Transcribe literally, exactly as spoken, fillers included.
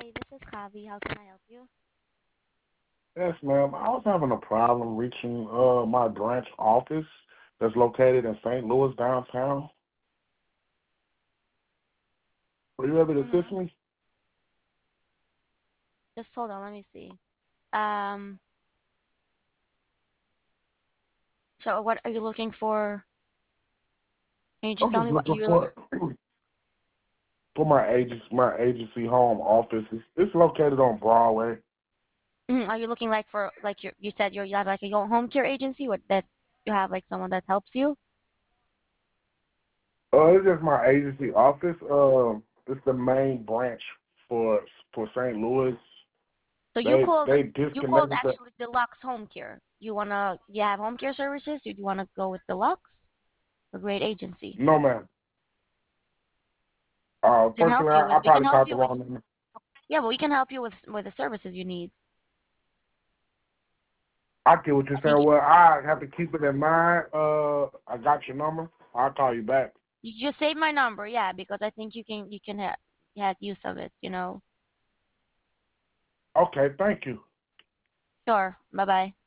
this is Javi. How can I help you? Yes, ma'am. I was having a problem reaching uh my branch office that's located in Saint Louis downtown. Are you able to assist Mm-hmm. me? Just hold on, let me see. Um, so what are you looking for? Can you just I'm tell just me what looking you're looking? for for my agency my agency home office. It's, it's located on Broadway. Mhm. Are you looking like for like you you said you're, you have like a your home care agency? What that you have like someone that helps you? Uh, it's just my agency office. Um, it's the main branch for for Saint Louis. So you They called they you called disconnected the actually Deluxe Home Care. You wanna you have home care services? Do you wanna go with Deluxe? A great agency. no man. Uh, We can help fortunately, you I, with I we can probably help caught the you with wrong number. yeah, but we can help you with with the services you need. I get what you're I think saying. Well, I have to keep it in mind. Uh, I got your number. I'll call you back. you just save my number, yeah, because I think you can you can have have use of it, you know. Okay, thank you. Sure. Bye bye.